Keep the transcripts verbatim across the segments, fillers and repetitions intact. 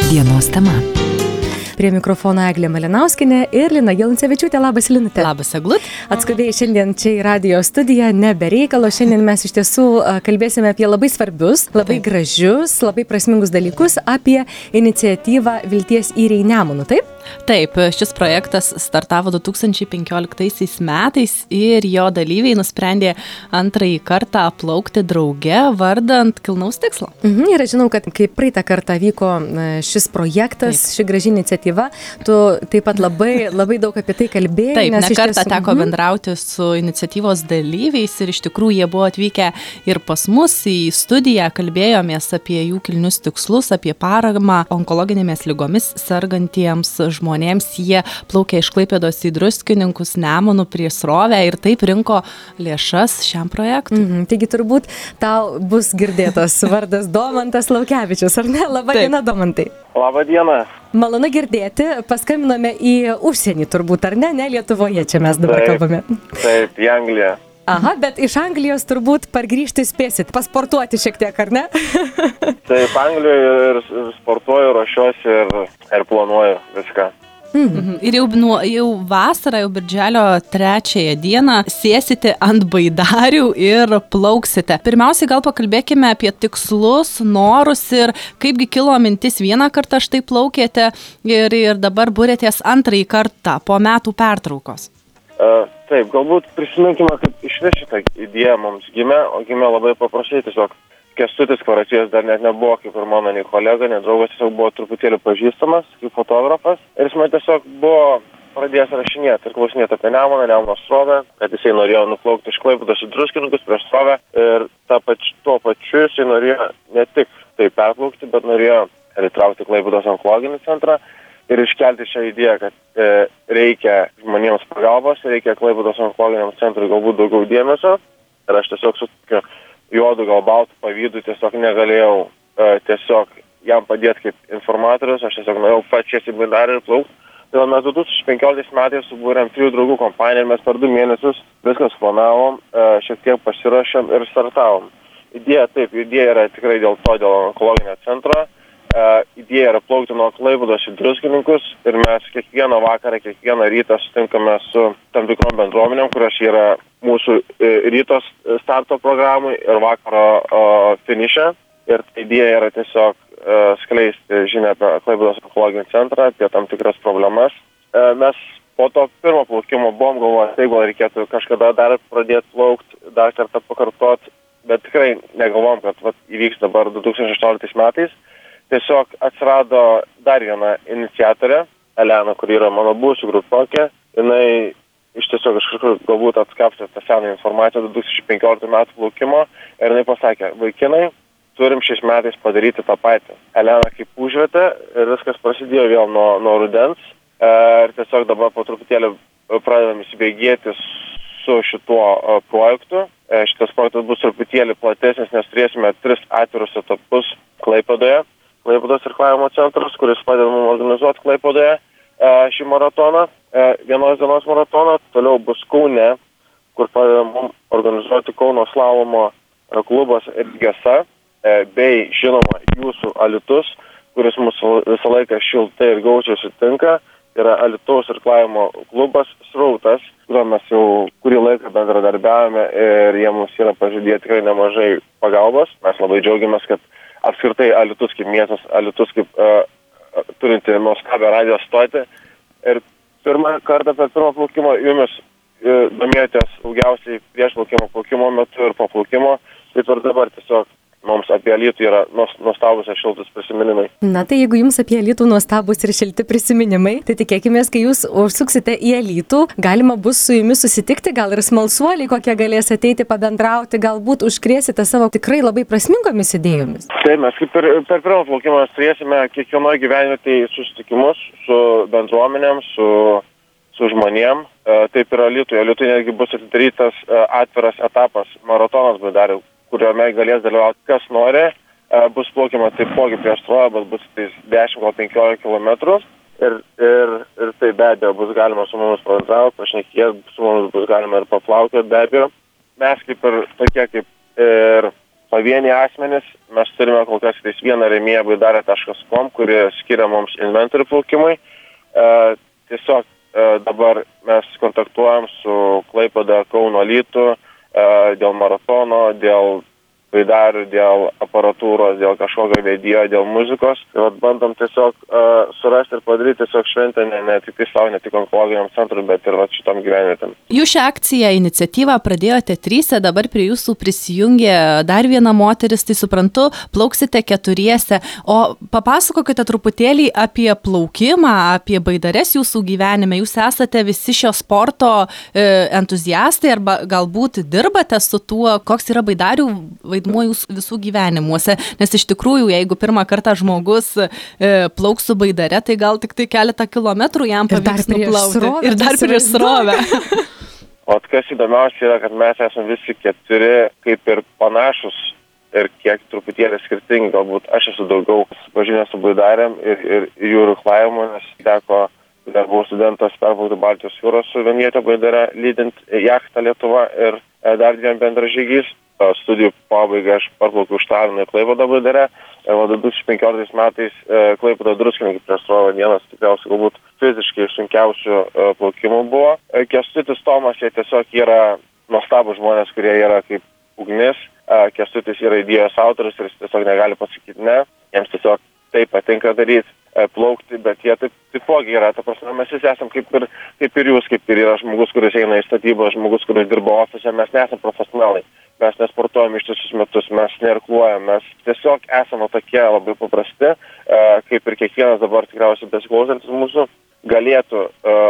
Dienos tema. Prie mikrofono Eglė Malinauskienė ir Lina Jeluncevičiūtė. Labas, Linute. Labas, Eglut. Atskubėjai šiandien čia į radijo studiją, nebe reikalo. Šiandien mes iš tiesų kalbėsime apie labai svarbius, labai taip. gražius, labai prasmingus dalykus, apie iniciatyvą Vilties įriai Nemunu, taip? Taip, šis projektas startavo du tūkstančiai penkioliktaisiais metais ir jo dalyviai nusprendė antrąjį kartą plaukti drauge vardant kilnaus tikslo. Mhm, ir aš žinau, kad kai praeitą kartą vyko šis projektas, taip. ši graži iniciatyva, tu taip pat labai, labai daug apie tai kalbėjai. Taip, nes ne kartą tiesų... teko bendrauti su iniciatyvos dalyviais ir iš tikrųjų jie buvo atvykę ir pas mus į studiją, kalbėjomės apie jų kilnius tikslus, apie paramą onkologinėmis ligomis sergantiems žmonėms. Jie plaukė iš Klaipėdos į Druskininkus, Nemunų prie srovę ir taip rinko lėšas šiam projektui. Mhm, taigi turbūt tau bus girdėtas vardas Domantas Laukevičius, ar ne? Labą dieną, Domantai. Labą dieną. Malonu girdėti, paskambinome į užsienį turbūt, ar ne? Ne Lietuvoje čia mes dabar taip, kalbame. Taip, į Angliją. Aha, bet iš Anglijos turbūt pargrįžti spėsit, pasportuoti šiek tiek, ar ne? Taip, Anglijoje ir sportuoju, ruošiuosi ir, ir planuoju viską. Mhm. Ir jau, nuo, jau vasarą, jau birželio trečiąją dieną sėsite ant baidarių ir plauksite. Pirmiausiai gal pakalbėkime apie tikslus, norus ir kaipgi kilo mintis vieną kartą štai plaukėte ir, ir dabar būrėtės antrąjį kartą po metų pertraukos. Uh, taip, galbūt prisiminkime, kaip iš vis šitą idėją mums gimė, o gimė labai paprastai tiesiog. Kęstutis Kvaracijas dar net nebuvo kaip ir mano nei kolega, nei draugas, tiesiog buvo truputėlį pažįstamas kaip fotografas. Ir jis man tiesiog buvo pradėjęs rašinėti ir klausinėti apie Nemuną, Nemuno srovę, kad jisai norėjo nuplaukti iš Klaipėdos į Druskininkus prieš srovę. Ir ta pač, tuo pačiu jisai norėjo ne tik tai perplaukti, bet norėjo ir įtraukti Klaipėdos onkologinį centrą ir iškelti šią idėją, kad e, reikia žmonėms pagalbos, reikia Klaipėdos onkologiniam centrui galbūt daugiau dėmesio. Ir aš tiesiog su tokiu juodu gal baltų pavydų tiesiog negalėjau e, tiesiog jam padėti kaip informatorius, aš tiesiog norėjau pačiais į baidarį ir plaukti. Tai mes du tūkstančiai penkioliktais metais subūrėm trijų draugų kompaniją ir mes per du mėnesius viskas planavom, e, šiek tiek pasirašėm ir startavom. Idėja taip, idėja yra tikrai dėl to, dėl onkologinio centro. E, idėja yra plaukti nuo Klaipėdos į Druskininkus ir mes kiekvieną vakarą, kiekvieną rytą sutinkame su tam tikrom bendruomenėm, kurios yra mūsų rytos starto programai ir vakaro uh, finiše. Ir idėja yra tiesiog uh, skleisti žinią apie Klaipėdos onkologinį centrą, apie tam tikras problemas. Uh, mes po to pirmo plaukimo buvom galvoję, tai gal reikėtų kažkada dar pradėti plaukti, dar kartą pakartoti, bet tikrai negalvom, kad vat, įvyks dabar du tūkstančiai šešioliktais metais. Tiesiog atsirado dar viena iniciatorė, Elena, kuri yra mano buvusi grupiokė. Jinai iš tiesiog iš kažkur galbūt atskapstė tą seną informaciją du tūkstančiai penkioliktų metų plaukimo ir jinai pasakė, vaikinai, turim šiais metais padaryti tą patį. Elena kaip užvietė ir viskas prasidėjo vėl nuo, nuo rudens ir tiesiog dabar po truputėlį pradedam įsibėgėti su šituo projektu. Šitas projektas bus truputėlį platesnis, nes turėsime tris atvirus etapus Klaipėdoje. Klaipėdos irklavimo centras, kuris padeda mums organizuoti Klaipėdoje šį maratoną, vienos dienos maratoną. Toliau bus Kaune, kur padeda mums organizuoti Kauno slalomo klubas ir Gesa, bei žinoma jūsų Alytus, kuris mūsų visą laiką šiltai ir gausiai sutinka. Yra Alytaus irklavimo klubas Srautas, kuriuo mes jau kurį laiką bendradarbiavome ir jie mums yra pažadėję tikrai nemažai pagalbos. Mes labai džiaugiamės, kad apskritai Alytus kaip miestas, Alytus kaip uh, turinti nuostabią radijo stotį. Ir pirmą kartą per pirmą plaukimo jumis uh, domėjotės daugiausiai prieš plaukimo, plaukimo metu ir po plaukimo. Taip ir dabar tiesiog mums apie Alytų yra nuostabus ir šiltus prisiminimai. Na tai jeigu jums apie Alytų nuostabus ir šilti prisiminimai, tai tikėkimės, kai jūs užsuksite į Alytų, galima bus su jumis susitikti, gal ir smalsuoliai kokie galės ateiti pabendrauti, galbūt užkrėsite savo tikrai labai prasmingomis idėjomis. Taip, mes kaip per, per pirmą plaukimą turėsime kiekvienoje gyvenvietėje susitikimus su bendruomenėm, su, su žmonėm. Taip ir Alytuje. Alytuje netgi bus atidarytas atviras etapas maratonas baidarių, kuriame galės dalyvauti kas nori, bus plaukima taipogi prieš srovę, bet bus tai dešimt gal penkiolika kilometrų ir, ir, ir tai be abejo bus galima su mumis pabendrauti, pašnekėti, su mumis bus galima ir paplaukti be abejo. Mes kaip ir tokie kaip ir pavieniai asmenys. Mes turime kol kas tais vieną rėmėją baidarė taškas com, kuri skiria mums inventorių plaukimui. E, tiesiog e, dabar mes kontaktuojam su Klaipėda, Kauno, Alytų e, dėl maratono, dėl baidarių, dėl aparatūros, dėl kažkokio vedėjo, dėl muzikos. Tai vat bandom tiesiog uh, surasti ir padaryti tiesiog šventę ne, ne tik savo, ne tik onkologiniam centrui, bet ir vat šitom gyvenvietėm. Jūs šią akciją, iniciatyvą pradėjote tryse, dabar prie jūsų prisijungė dar viena moteris, tai suprantu, plauksite keturiese. O papasakokite truputėlį apie plaukimą, apie baidares jūsų gyvenime. Jūs esate visi šio sporto e, entuziastai arba galbūt dirbate su tuo, koks yra baidarių vaidmuo jūsų visų gyvenimuose, nes iš tikrųjų, jeigu pirmą kartą žmogus e, plauks su baidare, tai gal tik tai keletą kilometrų jam pavyks nuplaukti. Ir dar prieš srovę. O kas įdomiausia yra, kad mes esame visi keturi kaip ir panašus ir kiek truputėlį skirtingi. Galbūt aš esu daugiau supažinęs su baidarėm ir, ir jų irklavimu, nes teko, dar buvau studentas, perplaukti Baltijos jūros su vienviete baidare, lydint jachtą Lietuvą ir e, dar dviem bendražygiais. Studijų pabaigą aš parplaukiau iš Talino į Klaipėdą baidare. Ir du tūkstančiai penkioliktais metais e, Klaipėda druskininkai prieš srovę vienas tikriausiai galbūt fiziškai sunkiausių e, plaukimų buvo. E, Kęstutis Tomas, jie tiesiog yra nuostabūs žmonės, kurie yra kaip ugnis. E, Kęstutis yra idėjos autorius ir jis tiesiog negali pasakyti ne. Jiems tiesiog tai patinka daryti, e, plaukti, bet jie taip taipogi yra. Ta prasme, mes visi esam kaip ir, kaip ir jūs, kaip ir yra žmogus, kuris eina į statybą, žmogus, kuris dirba ofise, mes nesam profesionalai. Mes nesportuojam ištisus metus, mes neirkluojam, mes tiesiog esame tokie labai paprasti, kaip ir kiekvienas dabar tikriausiai besiklausantis mūsų, galėtų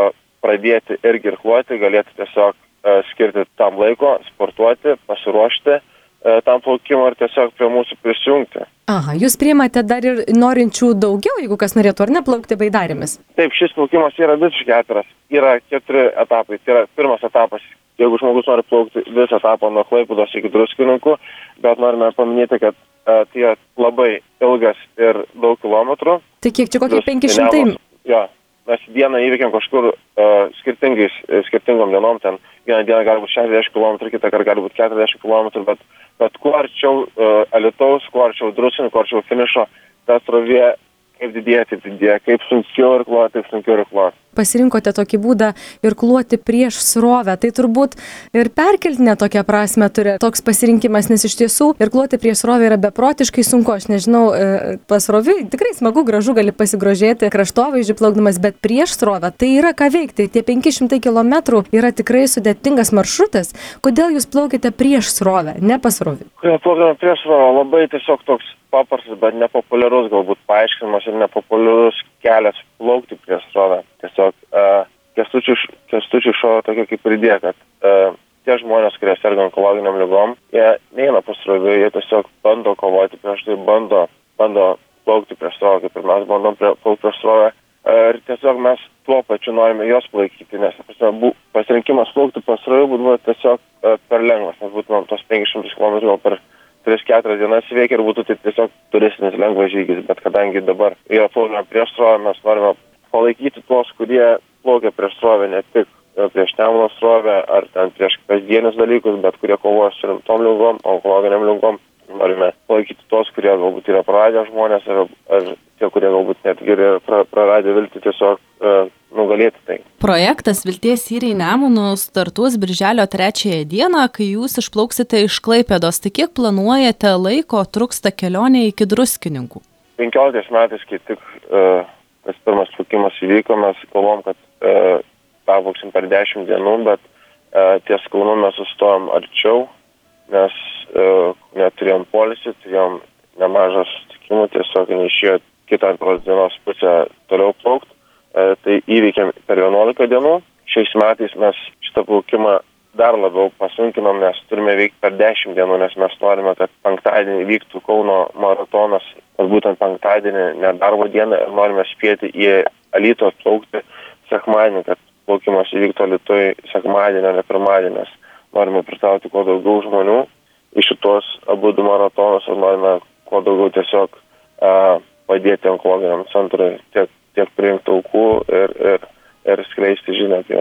pradėti irgi irkluoti, galėtų tiesiog skirti tam laiko, sportuoti, pasiruošti tam plaukimui ir tiesiog prie mūsų prisijungti. Aha, jūs priimate dar ir norinčių daugiau, jeigu kas norėtų ar ne plaukti baidarėmis? Taip, šis plaukimas yra visiškai atviras. Yra keturi etapai. Tai yra pirmas etapas, jeigu žmogus nori plaukti visą etapą nuo Klaipėdos iki Druskininkų, bet norime paminėti, kad uh, tai yra labai ilgas ir daug kilometrų. Tai kiek čia kokie penki šimtai? Jo, mes dieną įveikiam kažkur uh, skirtingais, skirtingom dienom, ten vieną dieną gali būti šešiasdešimt kilometrų, kitą kartą gali būti keturiasdešimt kilometrų, bet, bet kuo arčiau uh, Alytaus, kuo arčiau Druskininkų, kuo arčiau finišo, ta srovė kaip didėja, taip didėja, kaip sunkiau irkluoti, taip sunkiau irkluoti. Pasirinkote tokį būdą irkluoti prieš srovę, tai turbūt ir perkeltinę tokią prasme turi toks pasirinkimas, nes iš tiesų irkluoti prieš srovę yra beprotiškai sunku. Aš nežinau, pasroviui tikrai smagu, gražu, gali pasigrožėti kraštovaizdžiu plaukdamas, bet prieš srovę tai yra ką veikti. Tie penki šimtai kilometrų yra tikrai sudėtingas maršrutas. Kodėl jūs plaukite prieš srovę, ne pasroviui? Kodėl plaukime prieš srovę? Labai tiesiog toks paprastas, bet nepopuliarus galbūt paaiškinimas ir nepopuliarus kelias plaukti prieš srovę. Tiesiog uh, Kęstučiui šovo tokia kaip ir idėja, kad uh, tie žmonės, kurie serga onkologiniam ligom, jie neina pasroviui, jie tiesiog bando kovoti prieš tai, bando, bando plaukti prieš srovę, kaip ir mes bandom prie, plaukti prieš srovę. Uh, ir tiesiog mes tuo pačiu norime jos palaikyti, nes prasme, pasirinkimas plaukti pasroviui būtų tiesiog uh, per lengvas, nes būtumėm tos penki šimtai kilometrų per tris keturias dienas įveikia ir būtų tai tiesiog turistinis lengvas žygis, bet kadangi dabar yra plaukime prieš srovę, mes norime palaikyti tuos, kurie plaukia prieš srovę, ne tik prieš Nemuno srovę ar ten prieš kasdienius dalykus, bet kurie kovoja su rimtom ligom, onkologiniam ligom. Norime palaikyti tuos, kurie galbūt yra praradę žmonės ar, ar tie, kurie galbūt netgi yra praradę viltį, tiesiog uh, nugalėti tai. Projektas Vilties Yriai Nemunu startuos birželio trečiąją dieną, kai jūs išplauksite iš Klaipėdos. Tai kiek planuojate laiko truks ta kelionė iki Druskininkų? penkioliktais metais, kai tik uh, tas pirmas plaukimas įvyko, mes galvom, kad uh, perplauksim per dešimt dienų, bet uh, ties Kaunu mes sustojom arčiau, nes uh, neturėjom poilsį, turėjom nemažą susitikimų, tiesiog neišėjo kitą antros dienos pusę toliau plaukti. Uh, tai įveikėm per vienuolika dienų. Šiais metais mes šitą plaukimą dar labiau pasunkinom, nes turime veikti per dešimt dienų, nes mes norime, kad penktadienį vyktų Kauno maratonas, kad būtent penktadienį, ne darbo dieną, ir norime spėti į Alytų plaukti sekmadienį, kad plaukimas įvyktų Alytui sekmadienį, ne pirmadienį. Norime pritraukti kuo daugiau žmonių į šitos abu du maratonus ir norime kuo daugiau tiesiog uh, padėti onkologiniam centrui tiek, tiek priimti aukų ir, ir, ir skleisti žinią apie juos.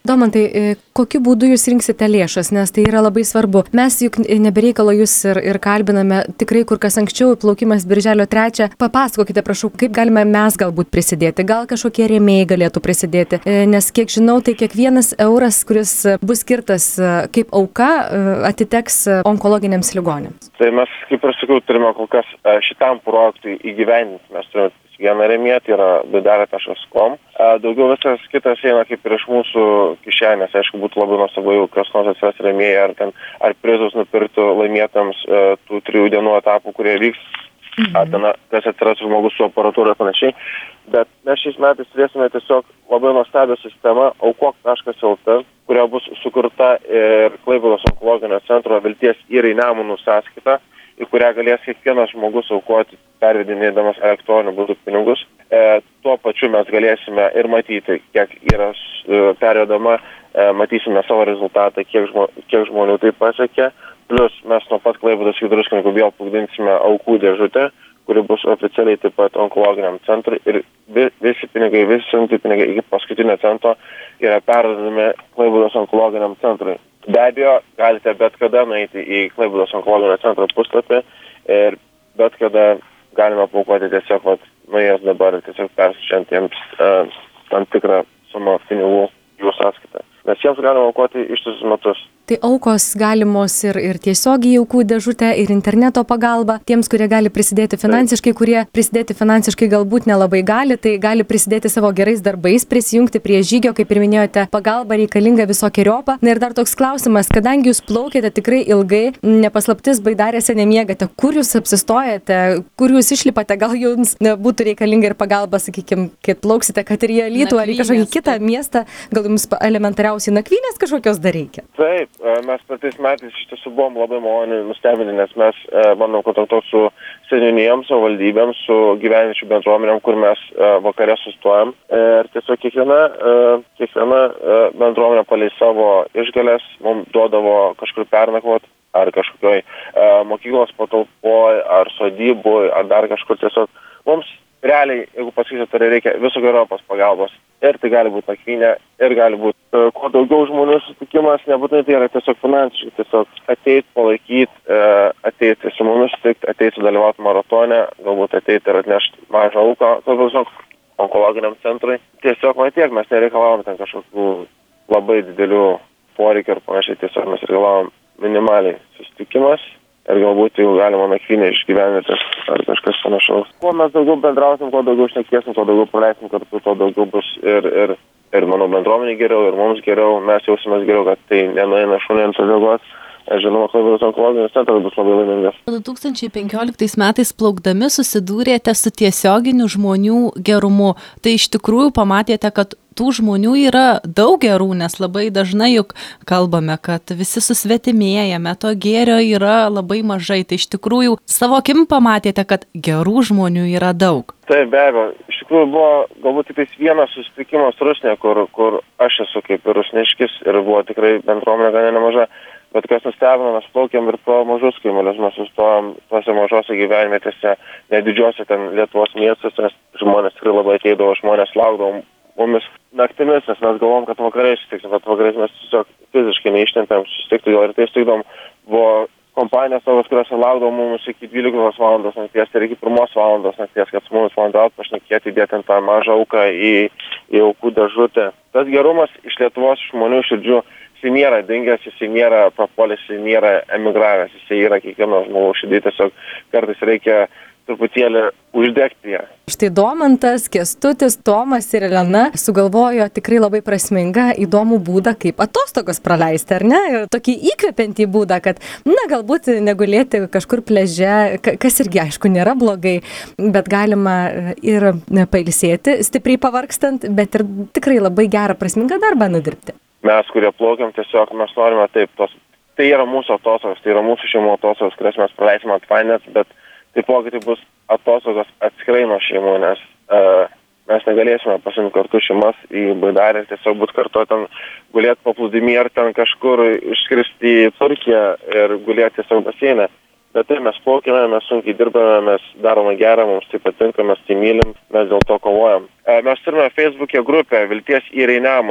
Domantai, kokiu būdu jūs rinksite lėšas, nes tai yra labai svarbu. Mes juk nebereikalo jūs ir, ir kalbiname tikrai kur kas anksčiau, plaukimas birželio trečią. Papasakokite, prašau, kaip galime mes galbūt prisidėti, gal kažkokie rėmėjai galėtų prisidėti, nes kiek žinau, tai kiekvienas euras, kuris bus skirtas kaip auka, atiteks onkologiniams ligonėms. Tai mes, kaip ir sakiau, turime kol kas šitam projektui įgyvendinti. Mes turime vieną rėmėją, tai yra baidarė taškas com. Daugiau visas kitas eina kaip ir iš mūsų kišenės. Aišku, būtų labai nuostabu, jeigu kas nors atsiras rėmėjai ar, ten, ar prizus nupirktų laimėtams tų trijų dienų etapų, kurie vyks. Mhm. Ar ten kas atsiras žmogus su aparatūra ir panašiai. Bet mes šiais metais turėsime tiesiog labai nuostabią sistemą aukok taškas lt, kuria bus sukurta ir Klaipėdos onkologinio centro Vilties Yrai Nemunų sąskaita, į kurią galės kiekvienas žmogus aukoti, pervedinėdamas elektroniniu būdu pinigus. E, tuo pačiu mes galėsime ir matyti, kiek yra e, pervedama, e, matysime savo rezultatą, kiek, žmo, kiek žmonių tai pasiekė. Plus mes nuo pat Klaipėdos į Druskininkų vėl plukdinsime aukų dėžutę, kuri bus oficialiai taip pat onkologiniam centrui ir visi pinigai, visi surinkti pinigai iki paskutinio cento yra pervedami Klaipėdos onkologiniam centrui. Be abejo, galite bet kada nueiti į Klaipėdos onkologinio centro puslapį ir bet kada galima paaukoti tiesiog, vat, nuėjęs dabar tiesiog persiunčiantiems uh, tam tikrą sumą pinigų jų sąskaitą. Nes jiems galima aukoti ištisus metus. Tai aukos galimos ir, ir tiesiogiai aukų dėžutę, ir interneto pagalba. Tiems, kurie gali prisidėti finansiškai, kurie prisidėti finansiškai galbūt nelabai gali, tai gali prisidėti savo gerais darbais, prisijungti prie žygio, kaip ir minėjote, pagalba reikalinga visokeriopą. Na ir dar toks klausimas, kadangi jūs plaukėte tikrai ilgai, nepaslaptis baidarėse nemiegate, kur jūs apsistojate, kur jūs išlipate, gal jums būtų reikalinga ir pagalba, sakykime, kad plauksite, kad ir į Alytų ar į kažkokį kitą miestą, gal jums elementariausiai nakvynės kažkokios dar reikia? Taip. Mes praeitais metais iš tiesų buvom labai maloniai nustebinti, nes mes bandom kontaktuoti su seniūnijom, savivaldybėm, su gyvenviečių bendruomenėm, kur mes vakare sustojam. Ir tiesiog kiekviena, kiekviena bendruomenė palei savo išgalės mums duodavo kažkur pernakvoti, ar kažkokioj mokyklos patalpoj, ar sodyboj, ar dar kažkur tiesiog. Mums realiai, jeigu pasakysiu, tai reikia visokeriopos pagalbos. Ir tai gali būti nakvynė, ir gali būti uh, kuo daugiau žmonių sutikimas, nebūtinai tai yra tiesiog finansiškai, tiesiog ateit, palaikyti, uh, ateiti su mumis sutikti, ateiti dalyvauti maratone, galbūt ateiti ir atnešti mažą auką, galbūt onkologiniam centrui. Tiesiog man tiek, mes nereikalavom ten kažkokių labai didelių poreikių ir panašiai, tiesiog mes reikalavom minimaliai susitikimas. Ir galbūt jau galima nakvynę išgyventi ar kažkas panašaus. Kuo mes daugiau bendrausim, kuo daugiau šnekėsim, kuo daugiau praleisim kartu, tuo daugiau bus ir, ir, ir mano bendruomenė geriau, ir mums geriau, mes jausimės geriau, kad tai nenueina šunį ant uodegos. Žinoma, Klaipėdos onkologinis centras bus labai laimingas. du tūkstančiai penkioliktais metais plaukdami susidūrėte su tiesioginiu žmonių gerumu. Tai iš tikrųjų pamatėte, kad tų žmonių yra daug gerų, nes labai dažnai juk kalbame, kad visi susvetimėjame, to gėrio yra labai mažai. Tai iš tikrųjų savo akim pamatėte, kad gerų žmonių yra daug. Taip, be abejo. Iš tikrųjų buvo galbūt tik vienas susitikimas Rusnėje, kur, kur aš esu kaip ir rusniškis ir buvo tikrai bendruomenė gan nemaža. Bet kas nustebino, mes plaukiam ir pro mažus kaimelius, mes sustojom tuose mažose gyvenvietėse, nedidžiuose ten Lietuvos miestuose, nes žmonės tikrai labai ateidavo, žmonės laukdavo mumis naktimis, nes mes galvom, kad vakariai susitiksim, bet vakariais mes tiesiog fiziškai neištempėm susitikti, ir tai sutikdom, buvo kompanijos savas, kurios laukdavo mumis iki dvyliktos valandos nakties ir iki pirmos valandos nakties, kad su mumis valandaut pašnekėti, įdėti tą mažą auką į, į aukų dėžutę. Tas gerumas iš Lietuvos žmonių širdžių, jis nėra dingęs, jis nėra prapuolęs, jis nėra emigravęs, jis yra kiekvieno žmogaus širdį, tiesiog kartais reikia truputėlį uždegti ją. Štai Domantas, Kęstutis, Tomas ir Elena sugalvojo tikrai labai prasmingą, įdomų būdą, kaip atostogos praleisti, ar ne? Ir tokį įkvepiantį būdą, kad, na, galbūt negulėti kažkur pliaže, kas irgi, aišku, nėra blogai, bet galima ir pailsėti, stipriai pavargstant, bet ir tikrai labai gerą prasmingą darbą nudirbti. Mes, kurie plaukiam, tiesiog mes norime taip, tos, tai yra mūsų atostogos, tai yra mūsų šeimų atostogos, kurias mes praleisime ant Fanės, bet taipogi tai bus atostogos atskirai nuo šeimų, nes uh, mes negalėsime pasimti kartu šeimas į baidarę, tiesiog būt kartu ten gulėti paplūdimy ar ten kažkur išskristi į Turkiją ir gulėti tiesiog baseinę. Bet tai mes plaukime, mes sunkiai dirbame, mes darome gerą, mums tai patinka, mes tai mylim, mes dėl to kovojam. Uh, mes turime Facebook'e grupę Vilties Yrai Nemunų.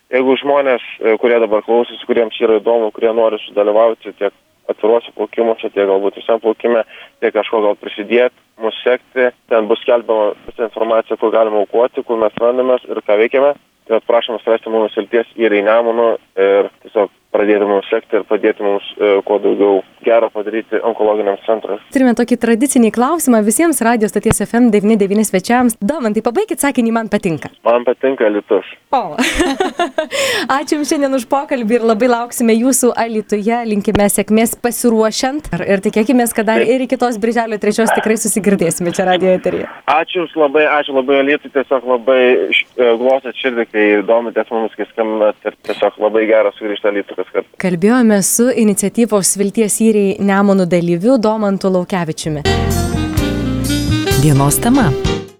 jeigu žmonės, kurie dabar klausosi, kuriems yra įdomu, kurie nori sudalyvauti tiek atviruose plaukimuose, tiek galbūt visam plaukime, tiek kažko gal prisidėti, mūsų sekti, ten bus skelbiama visa informacija, kur galima aukoti, kur mes randamės ir ką veikiame. Tai prašom surasti mūsų silties ir į Nemuną ir tiesiog pradėti mums sekti ir padėti mums e, kuo daugiau gero padaryti onkologiniams centrams. Turime tokį tradicinį klausimą visiems Radio stoties F M devyni devyni svečiams. Domantai, pabaikit sakinį, man patinka. Man patinka Alytus. O. Ačiū Jums šiandien už pokalbį ir labai lauksime Jūsų Alytuje. Linkime sėkmės pasiruošiant ir, ir tikėkime, kad dar ir iki tos birželio trečios tikrai susigirdėsime čia radio eteryje. Ačiū Jums labai, ačiū labai Alytui, tiesiog labai e, glostat širdį, kai domitės mums, kai skambinat ir tiesiog labai geras sugrįžti Alytų. Kalbėjome su iniciatyvos Vilties įriai Nemunų dalyviu Domantu Laukevičiumi. Dienos tema.